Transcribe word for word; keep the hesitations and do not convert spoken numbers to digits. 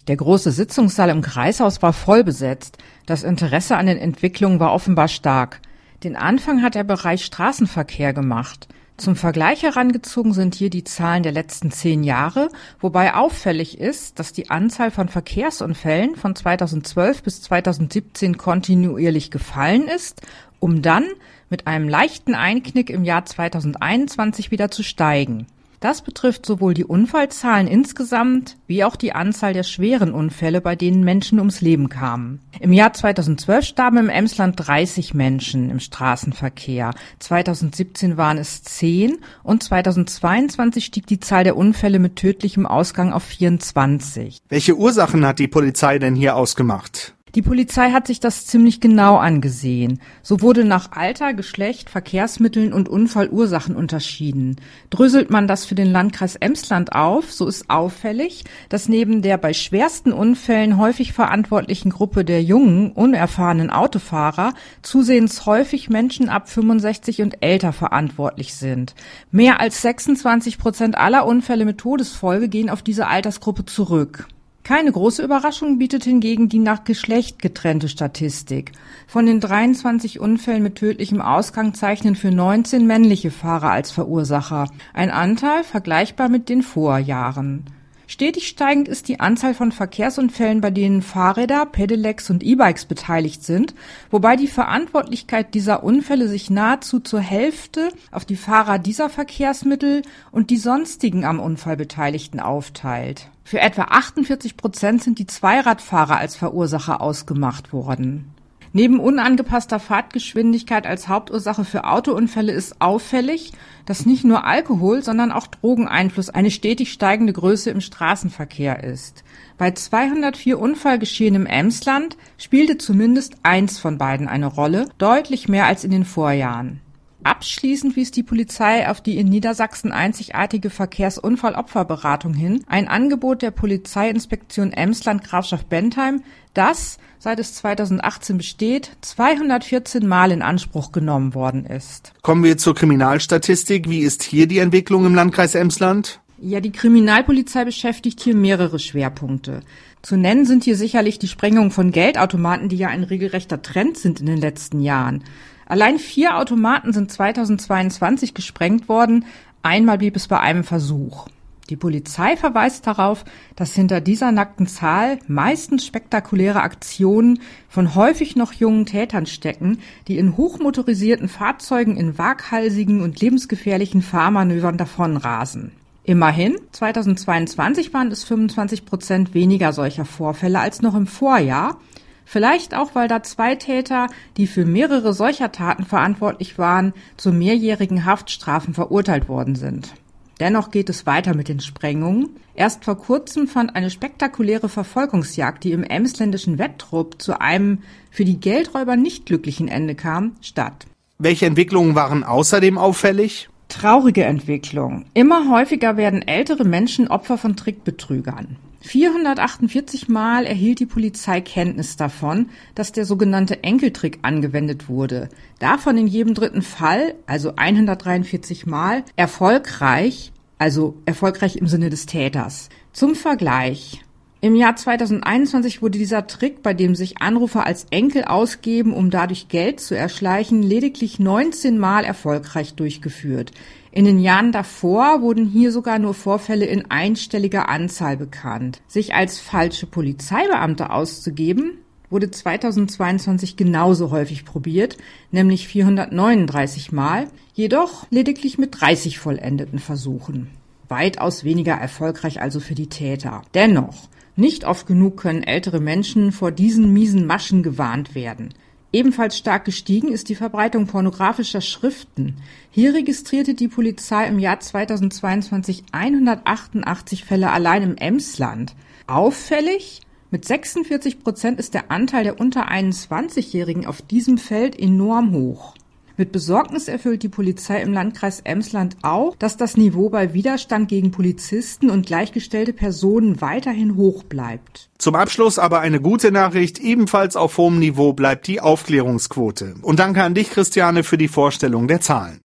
Der große Sitzungssaal im Kreishaus war voll besetzt. Das Interesse an den Entwicklungen war offenbar stark. Den Anfang hat der Bereich Straßenverkehr gemacht. Zum Vergleich herangezogen sind hier die Zahlen der letzten zehn Jahre, wobei auffällig ist, dass die Anzahl von Verkehrsunfällen von zweitausendzwölf bis zweitausendsiebzehn kontinuierlich gefallen ist, um dann mit einem leichten Einknick im Jahr zweitausendeinundzwanzig wieder zu steigen. Das betrifft sowohl die Unfallzahlen insgesamt wie auch die Anzahl der schweren Unfälle, bei denen Menschen ums Leben kamen. Im Jahr zweitausendzwölf starben im Emsland dreißig Menschen im Straßenverkehr, zweitausendsiebzehn waren es zehn und zweitausendzweiundzwanzig stieg die Zahl der Unfälle mit tödlichem Ausgang auf vierundzwanzig. Welche Ursachen hat die Polizei denn hier ausgemacht? Die Polizei hat sich das ziemlich genau angesehen. So wurde nach Alter, Geschlecht, Verkehrsmitteln und Unfallursachen unterschieden. Dröselt man das für den Landkreis Emsland auf, so ist auffällig, dass neben der bei schwersten Unfällen häufig verantwortlichen Gruppe der jungen, unerfahrenen Autofahrer zusehends häufig Menschen ab fünfundsechzig und älter verantwortlich sind. Mehr als sechsundzwanzig Prozent aller Unfälle mit Todesfolge gehen auf diese Altersgruppe zurück. Keine große Überraschung bietet hingegen die nach Geschlecht getrennte Statistik. Von den dreiundzwanzig Unfällen mit tödlichem Ausgang zeichnen für neunzehn männliche Fahrer als Verursacher, ein Anteil vergleichbar mit den Vorjahren. Stetig steigend ist die Anzahl von Verkehrsunfällen, bei denen Fahrräder, Pedelecs und E-Bikes beteiligt sind, wobei die Verantwortlichkeit dieser Unfälle sich nahezu zur Hälfte auf die Fahrer dieser Verkehrsmittel und die sonstigen am Unfall Beteiligten aufteilt. Für etwa achtundvierzig Prozent sind die Zweiradfahrer als Verursacher ausgemacht worden. Neben unangepasster Fahrtgeschwindigkeit als Hauptursache für Autounfälle ist auffällig, dass nicht nur Alkohol, sondern auch Drogeneinfluss eine stetig steigende Größe im Straßenverkehr ist. Bei zweihundertvier Unfallgeschehen im Emsland spielte zumindest eins von beiden eine Rolle, deutlich mehr als in den Vorjahren. Abschließend wies die Polizei auf die in Niedersachsen einzigartige Verkehrsunfallopferberatung hin, ein Angebot der Polizeiinspektion Emsland Grafschaft Bentheim, das, seit es zweitausendachtzehn besteht, zweihundertvierzehn Mal in Anspruch genommen worden ist. Kommen wir zur Kriminalstatistik. Wie ist hier die Entwicklung im Landkreis Emsland? Ja, die Kriminalpolizei beschäftigt hier mehrere Schwerpunkte. Zu nennen sind hier sicherlich die Sprengung von Geldautomaten, die ja ein regelrechter Trend sind in den letzten Jahren. Allein vier Automaten sind zweitausendzweiundzwanzig gesprengt worden, einmal blieb es bei einem Versuch. Die Polizei verweist darauf, dass hinter dieser nackten Zahl meistens spektakuläre Aktionen von häufig noch jungen Tätern stecken, die in hochmotorisierten Fahrzeugen in waghalsigen und lebensgefährlichen Fahrmanövern davonrasen. Immerhin, zweitausendzweiundzwanzig waren es fünfundzwanzig Prozent weniger solcher Vorfälle als noch im Vorjahr. Vielleicht auch, weil da zwei Täter, die für mehrere solcher Taten verantwortlich waren, zu mehrjährigen Haftstrafen verurteilt worden sind. Dennoch geht es weiter mit den Sprengungen. Erst vor kurzem fand eine spektakuläre Verfolgungsjagd, die im emsländischen Wettrup zu einem für die Geldräuber nicht glücklichen Ende kam, statt. Welche Entwicklungen waren außerdem auffällig? Traurige Entwicklung. Immer häufiger werden ältere Menschen Opfer von Trickbetrügern. vierhundertachtundvierzig Mal erhielt die Polizei Kenntnis davon, dass der sogenannte Enkeltrick angewendet wurde. Davon in jedem dritten Fall, also hundertdreiundvierzig Mal, erfolgreich, also erfolgreich im Sinne des Täters. Zum Vergleich. Im Jahr zweitausendeinundzwanzig wurde dieser Trick, bei dem sich Anrufer als Enkel ausgeben, um dadurch Geld zu erschleichen, lediglich neunzehn Mal erfolgreich durchgeführt. In den Jahren davor wurden hier sogar nur Vorfälle in einstelliger Anzahl bekannt. Sich als falsche Polizeibeamte auszugeben, wurde zweitausendzweiundzwanzig genauso häufig probiert, nämlich vierhundertneununddreißig Mal, jedoch lediglich mit dreißig vollendeten Versuchen. Weitaus weniger erfolgreich also für die Täter. Dennoch, nicht oft genug können ältere Menschen vor diesen miesen Maschen gewarnt werden. Ebenfalls stark gestiegen ist die Verbreitung pornografischer Schriften. Hier registrierte die Polizei im Jahr zweitausendzweiundzwanzig hundertachtundachtzig Fälle allein im Emsland. Auffällig, mit sechsundvierzig Prozent ist der Anteil der unter einundzwanzigjährigen auf diesem Feld enorm hoch. Mit Besorgnis erfüllt die Polizei im Landkreis Emsland auch, dass das Niveau bei Widerstand gegen Polizisten und gleichgestellte Personen weiterhin hoch bleibt. Zum Abschluss aber eine gute Nachricht. Ebenfalls auf hohem Niveau bleibt die Aufklärungsquote. Und danke an dich, Christiane, für die Vorstellung der Zahlen.